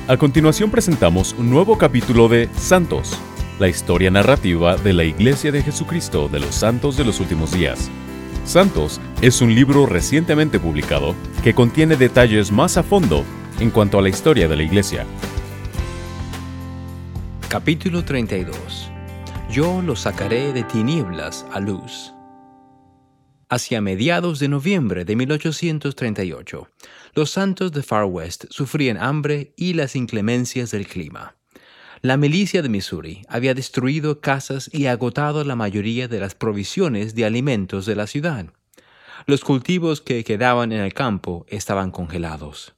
A continuación presentamos un nuevo capítulo de Santos, la historia narrativa de la Iglesia de Jesucristo de los Santos de los Últimos Días. Santos es un libro recientemente publicado que contiene detalles más a fondo en cuanto a la historia de la Iglesia. Capítulo 32. Yo los sacaré de tinieblas a luz. Hacia mediados de noviembre de 1838, los santos de Far West sufrían hambre y las inclemencias del clima. La milicia de Missouri había destruido casas y agotado la mayoría de las provisiones de alimentos de la ciudad. Los cultivos que quedaban en el campo estaban congelados.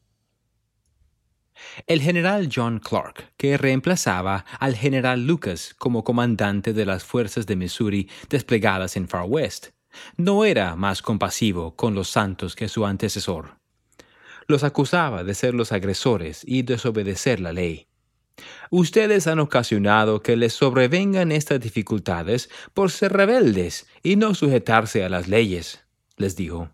El general John Clark, que reemplazaba al general Lucas como comandante de las fuerzas de Missouri desplegadas en Far West, no era más compasivo con los santos que su antecesor. Los acusaba de ser los agresores y desobedecer la ley. Ustedes han ocasionado que les sobrevengan estas dificultades por ser rebeldes y no sujetarse a las leyes, les dijo.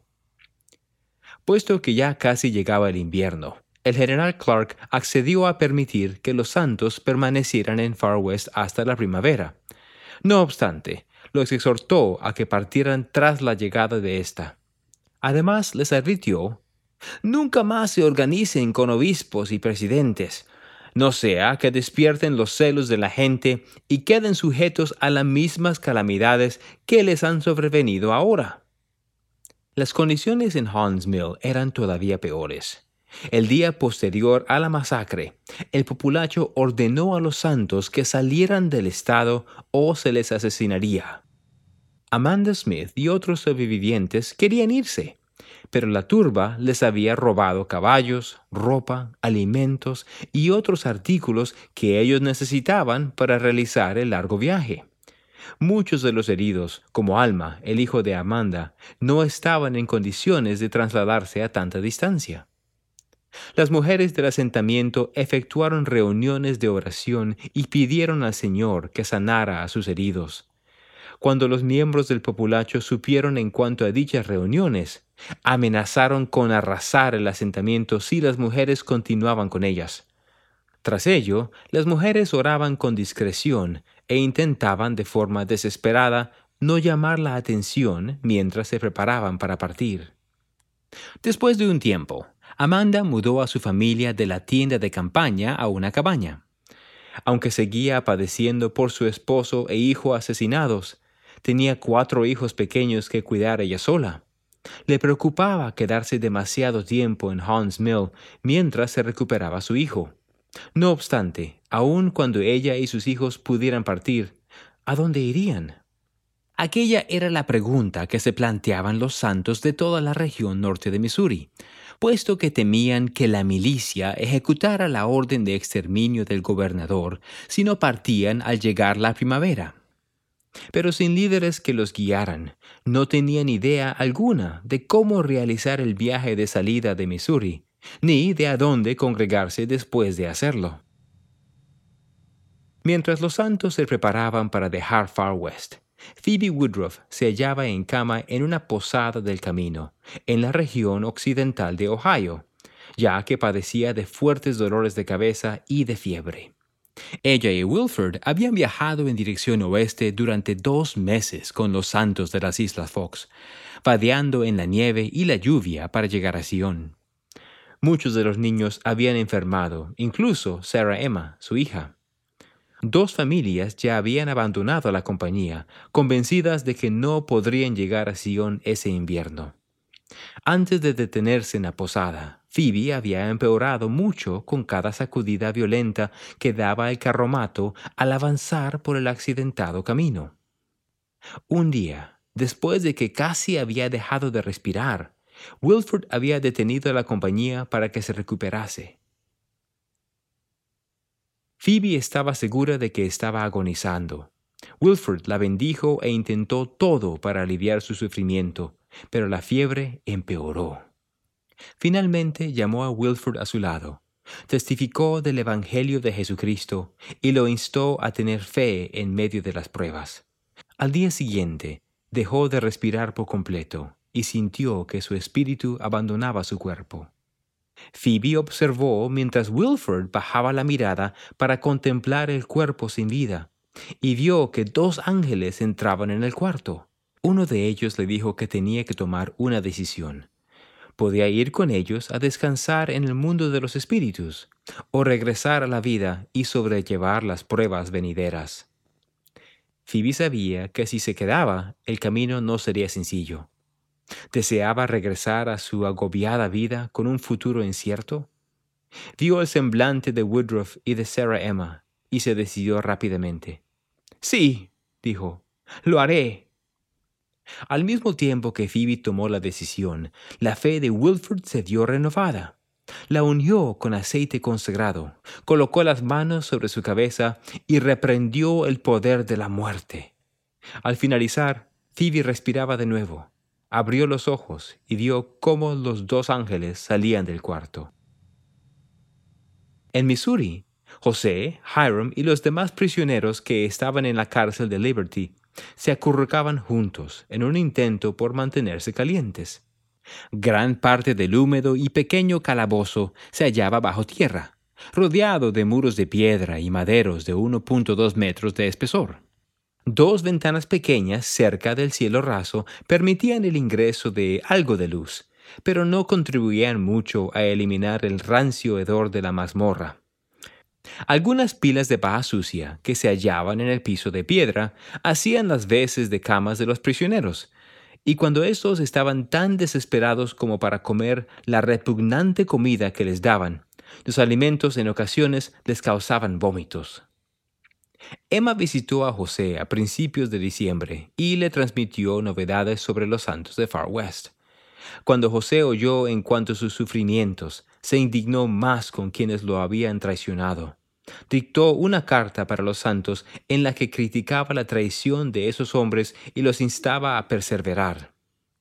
Puesto que ya casi llegaba el invierno, el general Clark accedió a permitir que los santos permanecieran en Far West hasta la primavera. No obstante, los exhortó a que partieran tras la llegada de esta. Además, les advirtió: «Nunca más se organicen con obispos y presidentes, no sea que despierten los celos de la gente y queden sujetos a las mismas calamidades que les han sobrevenido ahora». Las condiciones en Haun's Mill eran todavía peores. El día posterior a la masacre, el populacho ordenó a los santos que salieran del estado o se les asesinaría. Amanda Smith y otros sobrevivientes querían irse, pero la turba les había robado caballos, ropa, alimentos y otros artículos que ellos necesitaban para realizar el largo viaje. Muchos de los heridos, como Alma, el hijo de Amanda, no estaban en condiciones de trasladarse a tanta distancia. Las mujeres del asentamiento efectuaron reuniones de oración y pidieron al Señor que sanara a sus heridos. Cuando los miembros del populacho supieron en cuanto a dichas reuniones, amenazaron con arrasar el asentamiento si las mujeres continuaban con ellas. Tras ello, las mujeres oraban con discreción e intentaban de forma desesperada no llamar la atención mientras se preparaban para partir. Después de un tiempo, Amanda mudó a su familia de la tienda de campaña a una cabaña. Aunque seguía padeciendo por su esposo e hijo asesinados, tenía 4 hijos pequeños que cuidar ella sola. Le preocupaba quedarse demasiado tiempo en Haun's Mill mientras se recuperaba su hijo. No obstante, aun cuando ella y sus hijos pudieran partir, ¿a dónde irían? Aquella era la pregunta que se planteaban los santos de toda la región norte de Missouri, puesto que temían que la milicia ejecutara la orden de exterminio del gobernador si no partían al llegar la primavera. Pero sin líderes que los guiaran, no tenían idea alguna de cómo realizar el viaje de salida de Missouri, ni de a dónde congregarse después de hacerlo. Mientras los santos se preparaban para dejar Far West, Phoebe Woodruff se hallaba en cama en una posada del camino, en la región occidental de Ohio, ya que padecía de fuertes dolores de cabeza y de fiebre. Ella y Wilford habían viajado en dirección oeste durante 2 meses con los santos de las Islas Fox, vadeando en la nieve y la lluvia para llegar a Sion. Muchos de los niños habían enfermado, incluso Sarah Emma, su hija. 2 familias ya habían abandonado la compañía, convencidas de que no podrían llegar a Sion ese invierno. Antes de detenerse en la posada, Phoebe había empeorado mucho con cada sacudida violenta que daba el carromato al avanzar por el accidentado camino. Un día, después de que casi había dejado de respirar, Wilford había detenido a la compañía para que se recuperase. Phoebe estaba segura de que estaba agonizando. Wilford la bendijo e intentó todo para aliviar su sufrimiento, pero la fiebre empeoró. Finalmente llamó a Wilford a su lado, testificó del Evangelio de Jesucristo y lo instó a tener fe en medio de las pruebas. Al día siguiente, dejó de respirar por completo y sintió que su espíritu abandonaba su cuerpo. Phoebe observó mientras Wilford bajaba la mirada para contemplar el cuerpo sin vida, y vio que 2 ángeles entraban en el cuarto. Uno de ellos le dijo que tenía que tomar una decisión. Podía ir con ellos a descansar en el mundo de los espíritus, o regresar a la vida y sobrellevar las pruebas venideras. Phoebe sabía que si se quedaba, el camino no sería sencillo. ¿Deseaba regresar a su agobiada vida con un futuro incierto? Vio el semblante de Woodruff y de Sarah Emma, y se decidió rápidamente. Sí, dijo, lo haré. Al mismo tiempo que Phoebe tomó la decisión, la fe de Wilford se dio renovada. La ungió con aceite consagrado, colocó las manos sobre su cabeza y reprendió el poder de la muerte. Al finalizar, Phoebe respiraba de nuevo. Abrió los ojos y vio cómo los 2 ángeles salían del cuarto. En Missouri, José, Hiram y los demás prisioneros que estaban en la cárcel de Liberty se acurrucaban juntos en un intento por mantenerse calientes. Gran parte del húmedo y pequeño calabozo se hallaba bajo tierra, rodeado de muros de piedra y maderos de 1.2 metros de espesor. 2 ventanas pequeñas cerca del cielo raso permitían el ingreso de algo de luz, pero no contribuían mucho a eliminar el rancio hedor de la mazmorra. Algunas pilas de paja sucia que se hallaban en el piso de piedra hacían las veces de camas de los prisioneros, y cuando estos estaban tan desesperados como para comer la repugnante comida que les daban, los alimentos en ocasiones les causaban vómitos. Emma visitó a José a principios de diciembre y le transmitió novedades sobre los santos de Far West. Cuando José oyó en cuanto a sus sufrimientos, se indignó más con quienes lo habían traicionado. Dictó una carta para los santos en la que criticaba la traición de esos hombres y los instaba a perseverar.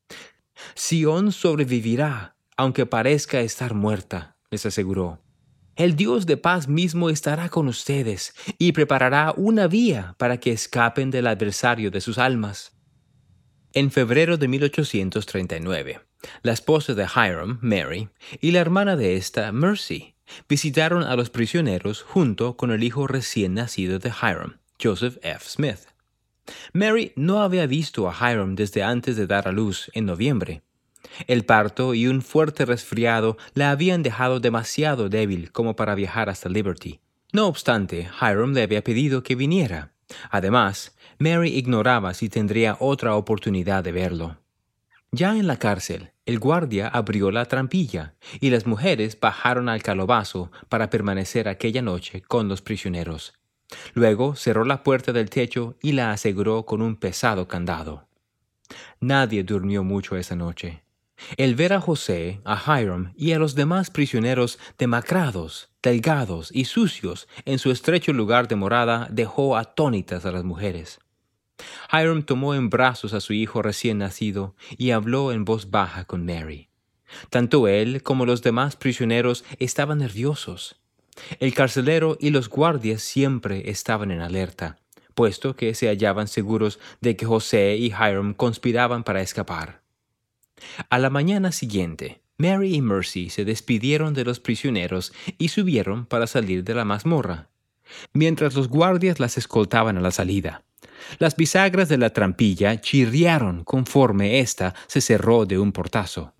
Sión sobrevivirá, aunque parezca estar muerta, les aseguró. El Dios de paz mismo estará con ustedes y preparará una vía para que escapen del adversario de sus almas. En febrero de 1839, la esposa de Hiram, Mary, y la hermana de esta, Mercy, visitaron a los prisioneros junto con el hijo recién nacido de Hiram, Joseph F. Smith. Mary no había visto a Hiram desde antes de dar a luz en noviembre. El parto y un fuerte resfriado la habían dejado demasiado débil como para viajar hasta Liberty. No obstante, Hiram le había pedido que viniera. Además, Mary ignoraba si tendría otra oportunidad de verlo. Ya en la cárcel, el guardia abrió la trampilla y las mujeres bajaron al calabozo para permanecer aquella noche con los prisioneros. Luego cerró la puerta del techo y la aseguró con un pesado candado. Nadie durmió mucho esa noche. El ver a José, a Hiram y a los demás prisioneros demacrados, delgados y sucios en su estrecho lugar de morada dejó atónitas a las mujeres. Hiram tomó en brazos a su hijo recién nacido y habló en voz baja con Mary. Tanto él como los demás prisioneros estaban nerviosos. El carcelero y los guardias siempre estaban en alerta, puesto que se hallaban seguros de que José y Hiram conspiraban para escapar. A la mañana siguiente, Mary y Mercy se despidieron de los prisioneros y subieron para salir de la mazmorra, mientras los guardias las escoltaban a la salida. Las bisagras de la trampilla chirriaron conforme ésta se cerró de un portazo.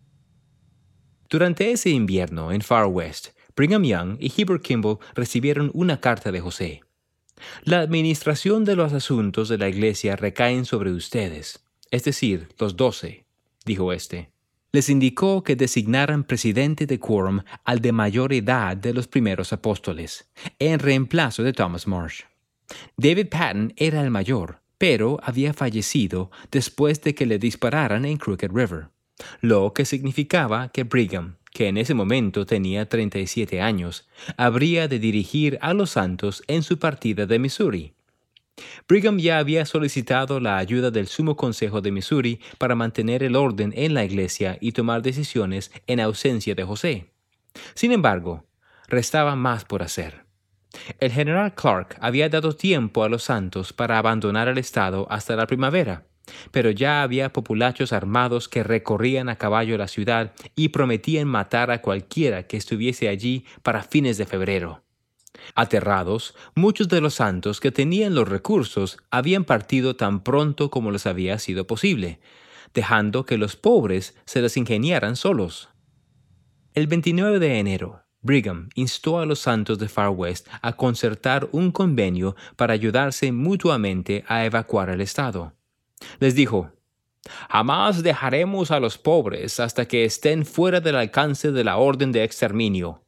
Durante ese invierno en Far West, Brigham Young y Heber Kimball recibieron una carta de José. La administración de los asuntos de la iglesia recaen sobre ustedes, es decir, los 12, dijo éste. Les indicó que designaran presidente de quórum al de mayor edad de los primeros apóstoles, en reemplazo de Thomas Marsh. David Patton era el mayor, pero había fallecido después de que le dispararan en Crooked River, lo que significaba que Brigham, que en ese momento tenía 37 años, habría de dirigir a los santos en su partida de Missouri. Brigham ya había solicitado la ayuda del Sumo Consejo de Missouri para mantener el orden en la iglesia y tomar decisiones en ausencia de José. Sin embargo, restaba más por hacer. El general Clark había dado tiempo a los santos para abandonar el estado hasta la primavera, Pero ya había populachos armados que recorrían a caballo la ciudad y prometían matar a cualquiera que estuviese allí para fines de febrero. Aterrados, muchos de los santos que tenían los recursos habían partido tan pronto como les había sido posible, dejando que los pobres se las ingeniaran solos. El 29 de enero, Brigham instó a los santos de Far West a concertar un convenio para ayudarse mutuamente a evacuar el estado. Les dijo: «Jamás dejaremos a los pobres hasta que estén fuera del alcance de la orden de exterminio».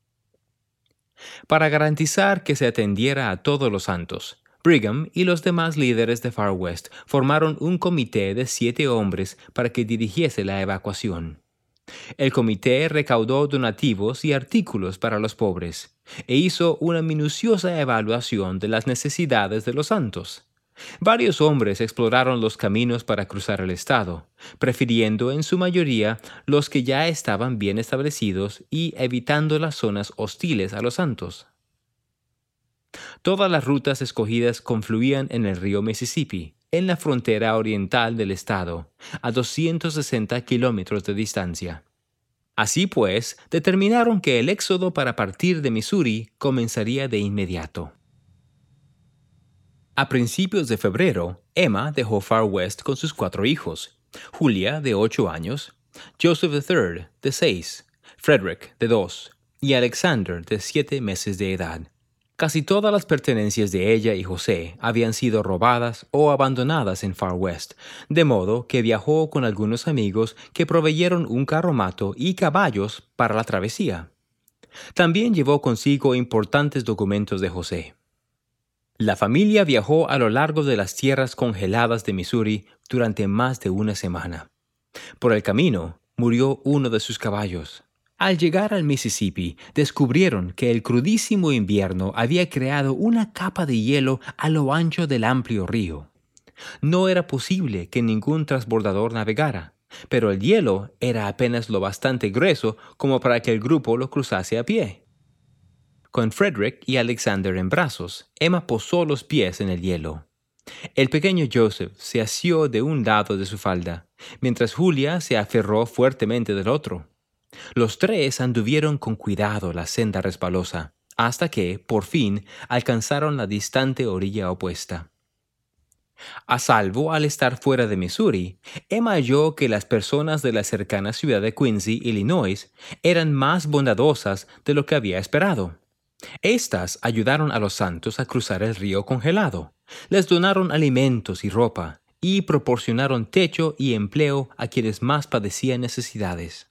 Para garantizar que se atendiera a todos los santos, Brigham y los demás líderes de Far West formaron un comité de 7 hombres para que dirigiese la evacuación. El comité recaudó donativos y artículos para los pobres e hizo una minuciosa evaluación de las necesidades de los santos. Varios hombres exploraron los caminos para cruzar el estado, prefiriendo en su mayoría los que ya estaban bien establecidos y evitando las zonas hostiles a los santos. Todas las rutas escogidas confluían en el río Mississippi, en la frontera oriental del estado, a 260 kilómetros de distancia. Así pues, determinaron que el éxodo para partir de Missouri comenzaría de inmediato. A principios de febrero, Emma dejó Far West con sus 4 hijos: Julia, de 8 años, Joseph III, de 6, Frederick, de 2, y Alexander, de 7 meses de edad. Casi todas las pertenencias de ella y José habían sido robadas o abandonadas en Far West, de modo que viajó con algunos amigos que proveyeron un carromato y caballos para la travesía. También llevó consigo importantes documentos de José. La familia viajó a lo largo de las tierras congeladas de Missouri durante más de una semana. Por el camino, murió uno de sus caballos. Al llegar al Mississippi, descubrieron que el crudísimo invierno había creado una capa de hielo a lo ancho del amplio río. No era posible que ningún transbordador navegara, pero el hielo era apenas lo bastante grueso como para que el grupo lo cruzase a pie. Con Frederick y Alexander en brazos, Emma posó los pies en el hielo. El pequeño Joseph se asió de un lado de su falda, mientras Julia se aferró fuertemente del otro. Los 3 anduvieron con cuidado la senda resbalosa, hasta que, por fin, alcanzaron la distante orilla opuesta. A salvo al estar fuera de Missouri, Emma halló que las personas de la cercana ciudad de Quincy, Illinois, eran más bondadosas de lo que había esperado. Estas ayudaron a los santos a cruzar el río congelado, les donaron alimentos y ropa, y proporcionaron techo y empleo a quienes más padecían necesidades.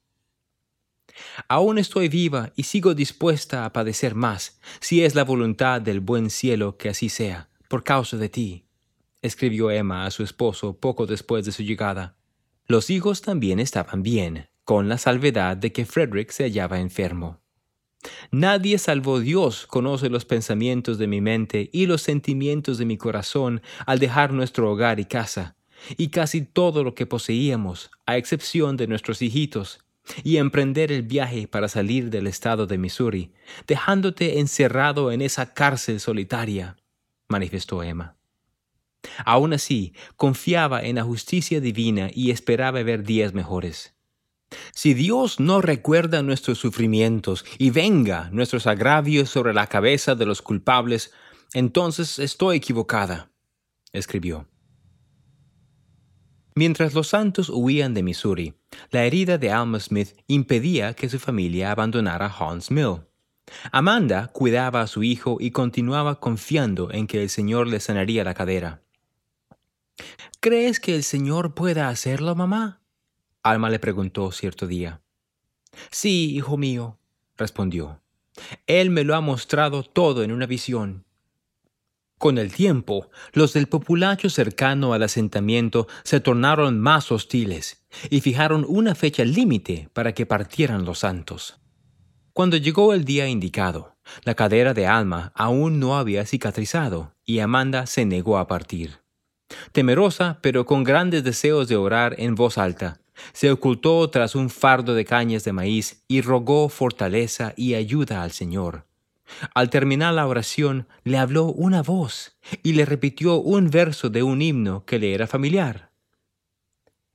«Aún estoy viva y sigo dispuesta a padecer más, si es la voluntad del buen cielo que así sea, por causa de ti», escribió Emma a su esposo poco después de su llegada. Los hijos también estaban bien, con la salvedad de que Frederick se hallaba enfermo. «Nadie salvo Dios conoce los pensamientos de mi mente y los sentimientos de mi corazón al dejar nuestro hogar y casa, y casi todo lo que poseíamos, a excepción de nuestros hijitos, y emprender el viaje para salir del estado de Missouri, dejándote encerrado en esa cárcel solitaria», manifestó Emma. Aún así, confiaba en la justicia divina y esperaba ver días mejores. «Si Dios no recuerda nuestros sufrimientos y venga nuestros agravios sobre la cabeza de los culpables, entonces estoy equivocada», escribió. Mientras los santos huían de Missouri, la herida de Alma Smith impedía que su familia abandonara Haun's Mill. Amanda cuidaba a su hijo y continuaba confiando en que el Señor le sanaría la cadera. «¿Crees que el Señor pueda hacerlo, mamá?», Alma le preguntó cierto día. «Sí, hijo mío», respondió. «Él me lo ha mostrado todo en una visión». Con el tiempo, los del populacho cercano al asentamiento se tornaron más hostiles y fijaron una fecha límite para que partieran los santos. Cuando llegó el día indicado, la cadera de Alma aún no había cicatrizado y Amanda se negó a partir. Temerosa, pero con grandes deseos de orar en voz alta, se ocultó tras un fardo de cañas de maíz y rogó fortaleza y ayuda al Señor. Al terminar la oración, le habló una voz y le repitió un verso de un himno que le era familiar.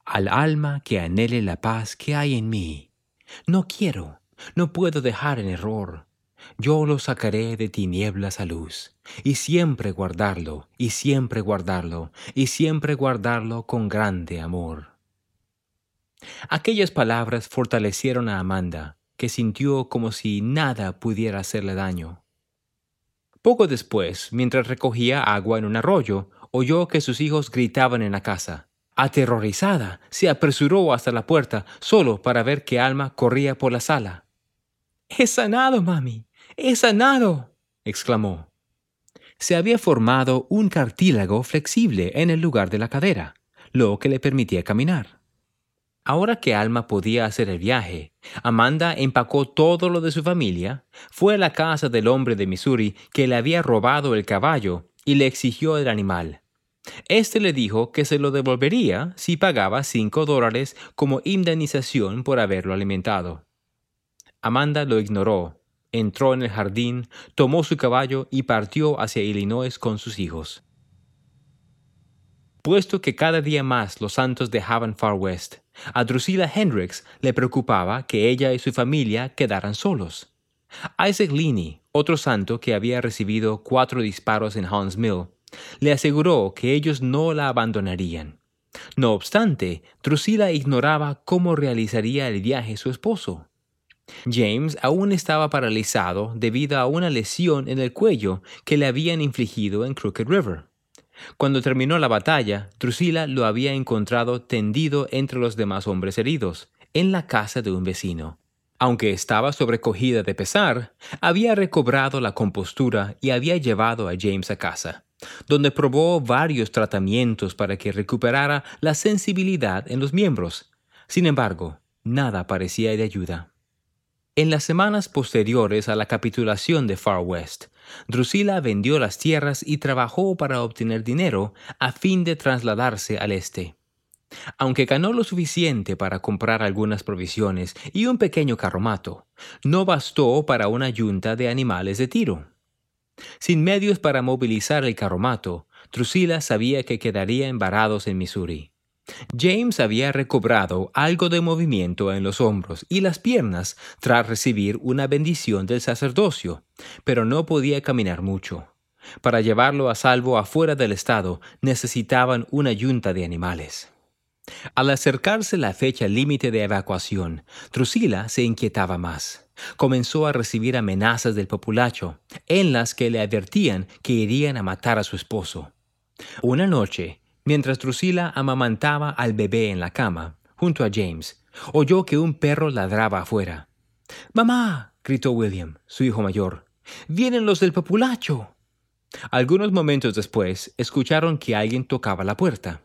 al alma que anhele la paz que hay en mí. No quiero, no puedo dejar en error. Yo lo sacaré de tinieblas a luz, y siempre guardarlo, y siempre guardarlo, y siempre guardarlo con grande amor. Aquellas palabras fortalecieron a Amanda, que sintió como si nada pudiera hacerle daño. Poco después, mientras recogía agua en un arroyo, oyó que sus hijos gritaban en la casa. Aterrorizada, se apresuró hasta la puerta solo para ver que Alma corría por la sala. «¡He sanado, mami! ¡He sanado!», exclamó. Se había formado un cartílago flexible en el lugar de la cadera, lo que le permitía caminar. Ahora que Alma podía hacer el viaje, Amanda empacó todo lo de su familia, fue a la casa del hombre de Missouri que le había robado el caballo y le exigió el animal. Este le dijo que se lo devolvería si pagaba $5 como indemnización por haberlo alimentado. Amanda lo ignoró, entró en el jardín, tomó su caballo y partió hacia Illinois con sus hijos. Puesto que cada día más los santos dejaban Far West, a Drusilla Hendricks le preocupaba que ella y su familia quedaran solos. Isaac Linney, otro santo que había recibido 4 disparos en Hunts Mill, le aseguró que ellos no la abandonarían. No obstante, Drusilla ignoraba cómo realizaría el viaje su esposo. James aún estaba paralizado debido a una lesión en el cuello que le habían infligido en Crooked River. Cuando terminó la batalla, Drusilla lo había encontrado tendido entre los demás hombres heridos, en la casa de un vecino. Aunque estaba sobrecogida de pesar, había recobrado la compostura y había llevado a James a casa, donde probó varios tratamientos para que recuperara la sensibilidad en los miembros. Sin embargo, nada parecía de ayuda. En las semanas posteriores a la capitulación de Far West, Drusilla vendió las tierras y trabajó para obtener dinero a fin de trasladarse al este. Aunque ganó lo suficiente para comprar algunas provisiones y un pequeño carromato, no bastó para una yunta de animales de tiro. Sin medios para movilizar el carromato, Drusilla sabía que quedarían varados en Missouri. James había recobrado algo de movimiento en los hombros y las piernas tras recibir una bendición del sacerdocio, pero no podía caminar mucho. Para llevarlo a salvo afuera del estado necesitaban una yunta de animales. Al acercarse la fecha límite de evacuación, Drusilla se inquietaba más. Comenzó a recibir amenazas del populacho, en las que le advertían que irían a matar a su esposo. Una noche, mientras Drusilla amamantaba al bebé en la cama, junto a James, oyó que un perro ladraba afuera. «¡Mamá!», gritó William, su hijo mayor. «¡Vienen los del populacho!». Algunos momentos después, escucharon que alguien tocaba la puerta.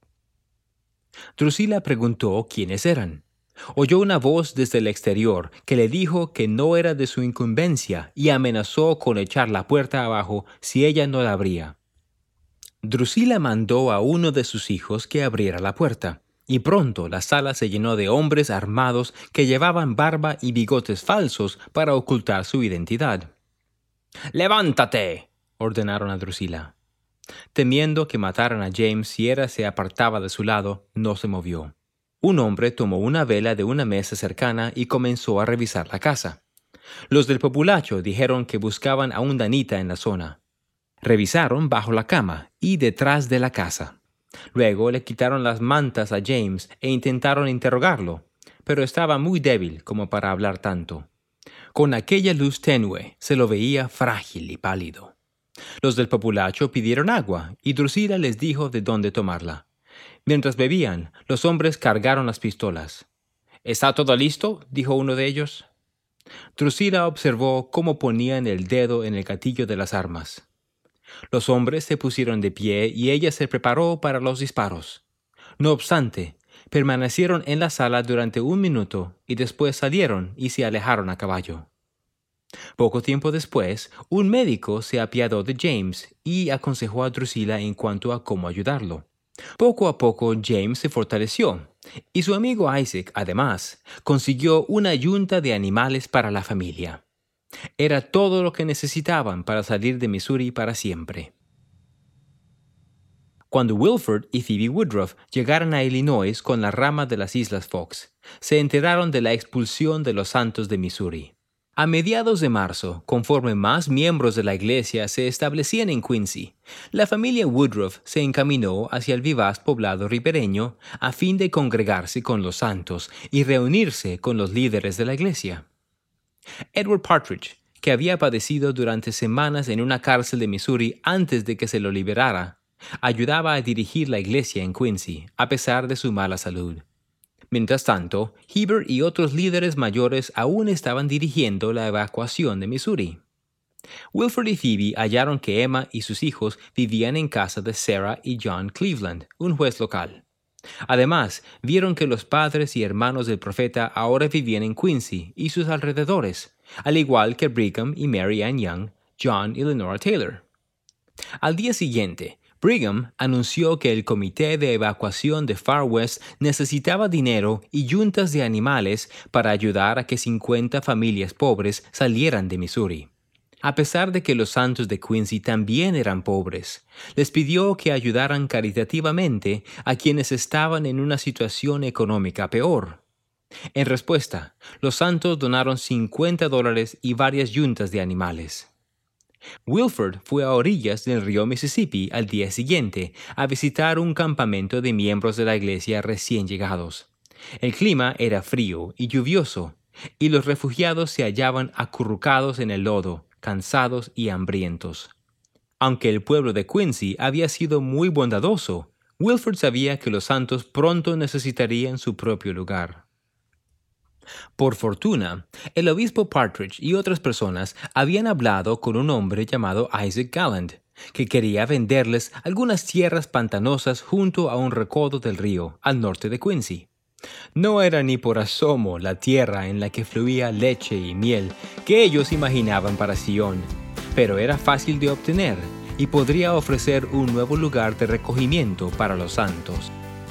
Drusilla preguntó quiénes eran. Oyó una voz desde el exterior que le dijo que no era de su incumbencia y amenazó con echar la puerta abajo si ella no la abría. Drusilla mandó a uno de sus hijos que abriera la puerta, y pronto la sala se llenó de hombres armados que llevaban barba y bigotes falsos para ocultar su identidad. «¡Levántate!», ordenaron a Drusilla. Temiendo que mataran a James si él se apartaba de su lado, no se movió. Un hombre tomó una vela de una mesa cercana y comenzó a revisar la casa. Los del populacho dijeron que buscaban a un danita en la zona. Revisaron bajo la cama y detrás de la casa. Luego le quitaron las mantas a James e intentaron interrogarlo, pero estaba muy débil como para hablar tanto. Con aquella luz tenue se lo veía frágil y pálido. Los del populacho pidieron agua y Drusilla les dijo de dónde tomarla. Mientras bebían, los hombres cargaron las pistolas. «¿Está todo listo?», dijo uno de ellos. Drusilla observó cómo ponían el dedo en el gatillo de las armas. Los hombres se pusieron de pie y ella se preparó para los disparos. No obstante, permanecieron en la sala durante 1 minuto y después salieron y se alejaron a caballo. Poco tiempo después, un médico se apiadó de James y aconsejó a Drusilla en cuanto a cómo ayudarlo. Poco a poco James se fortaleció, y su amigo Isaac, además, consiguió una yunta de animales para la familia. Era todo lo que necesitaban para salir de Missouri para siempre. Cuando Wilford y Phoebe Woodruff llegaron a Illinois con la rama de las Islas Fox, se enteraron de la expulsión de los Santos de Missouri. A mediados de marzo, conforme más miembros de la iglesia se establecían en Quincy, la familia Woodruff se encaminó hacia el vivaz poblado ribereño a fin de congregarse con los santos y reunirse con los líderes de la iglesia. Edward Partridge, que había padecido durante semanas en una cárcel de Missouri antes de que se lo liberara, ayudaba a dirigir la iglesia en Quincy, a pesar de su mala salud. Mientras tanto, Heber y otros líderes mayores aún estaban dirigiendo la evacuación de Missouri. Wilford y Phoebe hallaron que Emma y sus hijos vivían en casa de Sarah y John Cleveland, un juez local. Además, vieron que los padres y hermanos del profeta ahora vivían en Quincy y sus alrededores, al igual que Brigham y Mary Ann Young, John y Lenora Taylor. Al día siguiente, Brigham anunció que el comité de evacuación de Far West necesitaba dinero y yuntas de animales para ayudar a que 50 familias pobres salieran de Missouri. A pesar de que los santos de Quincy también eran pobres, les pidió que ayudaran caritativamente a quienes estaban en una situación económica peor. En respuesta, los santos donaron $50 y varias yuntas de animales. Wilford fue a orillas del río Mississippi al día siguiente a visitar un campamento de miembros de la iglesia recién llegados. El clima era frío y lluvioso, y los refugiados se hallaban acurrucados en el lodo, cansados y hambrientos. Aunque el pueblo de Quincy había sido muy bondadoso, Wilford sabía que los santos pronto necesitarían su propio lugar. Por fortuna, el obispo Partridge y otras personas habían hablado con un hombre llamado Isaac Galland, que quería venderles algunas tierras pantanosas junto a un recodo del río, al norte de Quincy. No era ni por asomo la tierra en la que fluía leche y miel que ellos imaginaban para Sion, pero era fácil de obtener y podría ofrecer un nuevo lugar de recogimiento para los santos.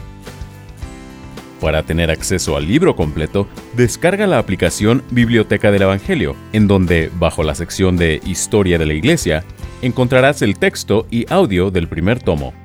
Para tener acceso al libro completo, descarga la aplicación Biblioteca del Evangelio, en donde, bajo la sección de Historia de la Iglesia, encontrarás el texto y audio del primer tomo.